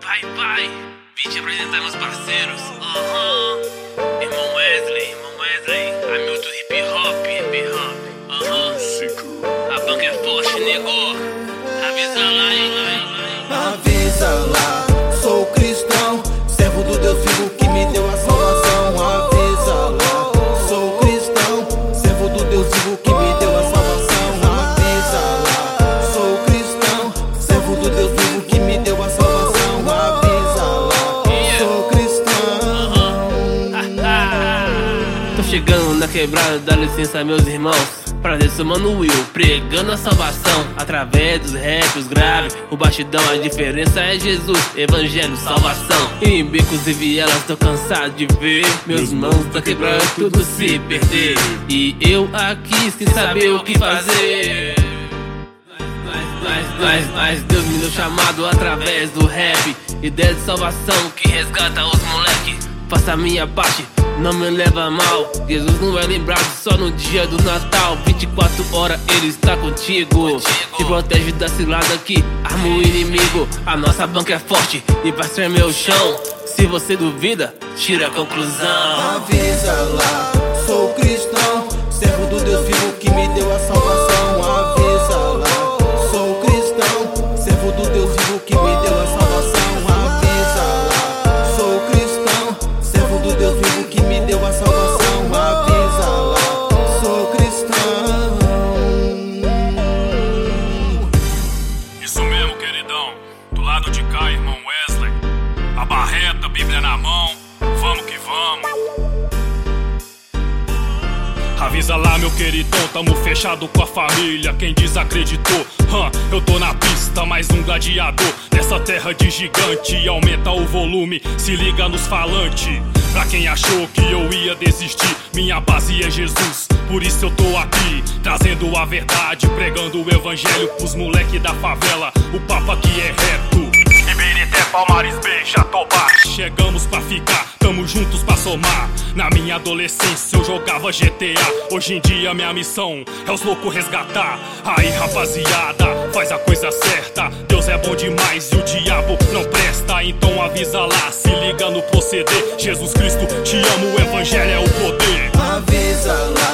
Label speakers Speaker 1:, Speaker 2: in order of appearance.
Speaker 1: Pai, vim te apresentar meus parceiros. Irmão Wesley, Hamilton hip hop. A banca é forte, negou. Avisa lá,
Speaker 2: avisa lá, sou cristão, servo do Deus vivo que me deu a salvação. Avisa lá, sou cristão, servo do Deus vivo que me deu a salvação. Avisa lá, sou cristão, servo do Deus vivo que me deu a salvação. Avisa lá, sou cristão.
Speaker 1: Tô chegando na quebrada, dá licença meus irmãos. Prazer, sou Mano Will, pregando a salvação através dos raps, os graves, o bastidão. A diferença é Jesus, evangelho, salvação. Em becos e vielas tô cansado de ver meus irmãos da quebrada tudo se perder, e eu aqui sem saber o que fazer. Mas Deus me deu chamado através do rap, ideia de salvação que resgata os moleque. Faça a minha parte, não me leva a mal. Jesus não é lembrado só no dia do Natal. 24 horas ele está contigo. Te protege da cilada que arma o inimigo. A nossa banca é forte e vai ser meu chão. Se você duvida, tira a conclusão.
Speaker 2: Avisa lá, sou cristão, servo do Deus vivo que me deu a salvação. Avisa lá, sou cristão, servo do Deus vivo que me deu a salvação. Avisa lá, sou cristão, servo do Deus vivo que me deu a salvação. Avisa lá, sou cristão.
Speaker 3: Isso mesmo, queridão. Do lado de cá, irmão Wesley. A barreta, a Bíblia na mão. Vamos que vamos. Avisa lá, meu queridão, tamo fechado com a família. Quem desacreditou, eu tô na pista, mais um gladiador nessa terra de gigante. Aumenta o volume, se liga nos falantes. Pra quem achou que eu ia desistir, minha base é Jesus, por isso eu tô aqui, trazendo a verdade, pregando o evangelho pros moleque da favela. O papo aqui é reto. Ibirité, Palmares, B, Jatobá. Chegamos pra ficar, tamo juntos pra somar. Na minha adolescência eu jogava GTA. Hoje em dia minha missão é os loucos resgatar. Aí rapaziada, faz a coisa certa. Deus é bom demais e o diabo não presta. Então avisa lá, se liga no proceder. Jesus Cristo, te amo, o evangelho é o poder.
Speaker 2: Avisa lá,